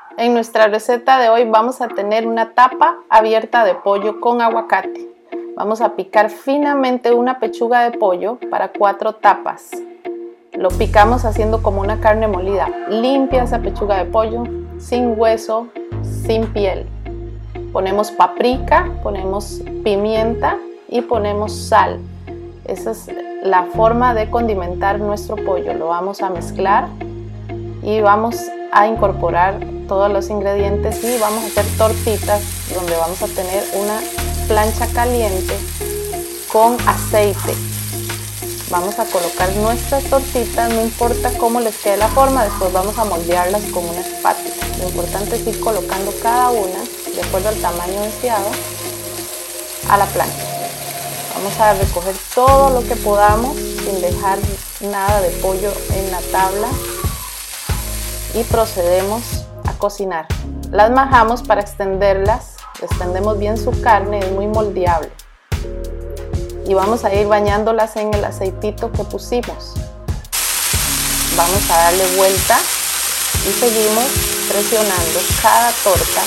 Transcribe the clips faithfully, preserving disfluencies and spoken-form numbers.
En nuestra receta de hoy vamos a tener una tapa abierta de pollo con aguacate. Vamos a picar finamente una pechuga de pollo para cuatro tapas. Lo picamos haciendo como una carne molida. Limpia esa pechuga de pollo, sin hueso, sin piel. Ponemos paprika, ponemos pimienta y ponemos sal. Esa es la forma de condimentar nuestro pollo. Lo vamos a mezclar y vamos a incorporar todos los ingredientes y vamos a hacer tortitas donde vamos a tener una plancha caliente con aceite. Vamos a colocar nuestras tortitas, no importa cómo les quede la forma, después vamos a moldearlas con una espátula. Lo importante es ir colocando cada una de acuerdo al tamaño deseado a la plancha. Vamos a recoger todo lo que podamos sin dejar nada de pollo en la tabla y procedemos a cocinar. Las majamos para extenderlas, extendemos bien su carne, es muy moldeable. Y vamos a ir bañándolas en el aceitito que pusimos. Vamos a darle vuelta y seguimos presionando cada torta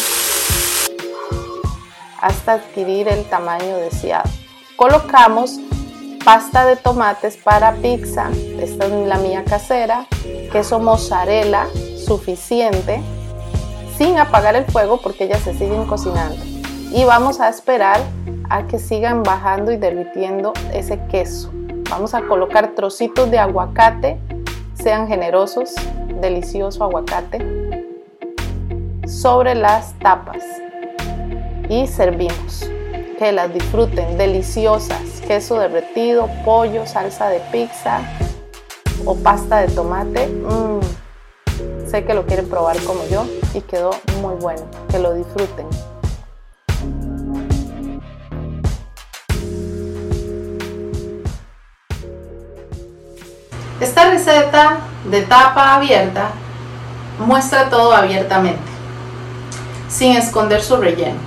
hasta adquirir el tamaño deseado. Colocamos pasta de tomates para pizza, esta es la mía casera, queso mozzarella suficiente, sin apagar el fuego porque ellas se siguen cocinando. Y vamos a esperar a que sigan bajando y derritiendo ese queso. Vamos a colocar trocitos de aguacate, sean generosos, delicioso aguacate, sobre las tapas y servimos. Que las disfruten, deliciosas, queso derretido, pollo, salsa de pizza o pasta de tomate. Mm, sé que lo quieren probar como yo y quedó muy bueno, que lo disfruten. Esta receta de tapa abierta muestra todo abiertamente, sin esconder su relleno.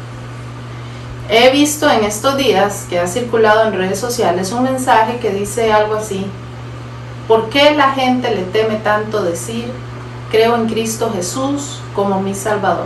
He visto en estos días que ha circulado en redes sociales un mensaje que dice algo así: ¿por qué la gente le teme tanto decir creo en Cristo Jesús como mi Salvador?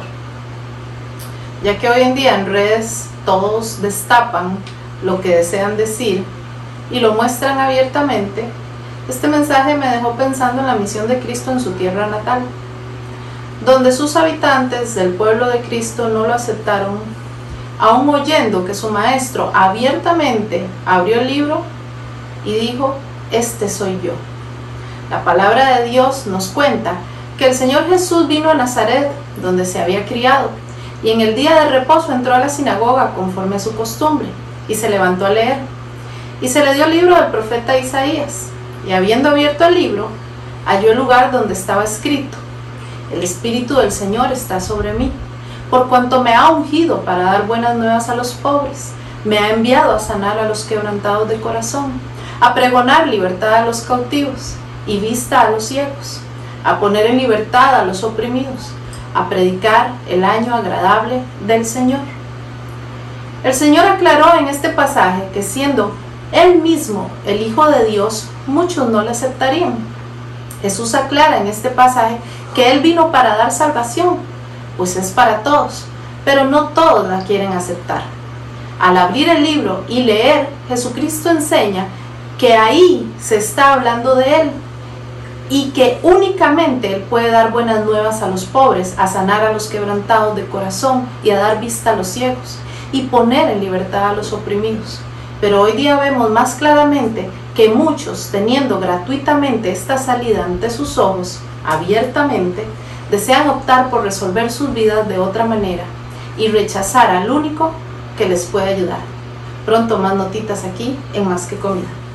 Ya que hoy en día en redes todos destapan lo que desean decir y lo muestran abiertamente, este mensaje me dejó pensando en la misión de Cristo en su tierra natal, donde sus habitantes del pueblo de Cristo no lo aceptaron, aún oyendo que su maestro abiertamente abrió el libro y dijo: este soy yo. La palabra de Dios nos cuenta que el Señor Jesús vino a Nazaret, donde se había criado, y en el día de reposo entró a la sinagoga conforme a su costumbre, y se levantó a leer. Y se le dio el libro del profeta Isaías, y habiendo abierto el libro, halló el lugar donde estaba escrito: el Espíritu del Señor está sobre mí, por cuanto me ha ungido para dar buenas nuevas a los pobres, me ha enviado a sanar a los quebrantados de corazón, a pregonar libertad a los cautivos y vista a los ciegos, a poner en libertad a los oprimidos, a predicar el año agradable del Señor. El Señor aclaró en este pasaje que siendo Él mismo el Hijo de Dios, muchos no le aceptarían. Jesús aclara en este pasaje que Él vino para dar salvación, pues es para todos, pero no todos la quieren aceptar. Al abrir el libro y leer, Jesucristo enseña que ahí se está hablando de Él y que únicamente Él puede dar buenas nuevas a los pobres, a sanar a los quebrantados de corazón y a dar vista a los ciegos y poner en libertad a los oprimidos. Pero hoy día vemos más claramente que muchos, teniendo gratuitamente esta salida ante sus ojos, abiertamente, desean optar por resolver sus vidas de otra manera y rechazar al único que les puede ayudar. Pronto más notitas aquí en Más que Comida.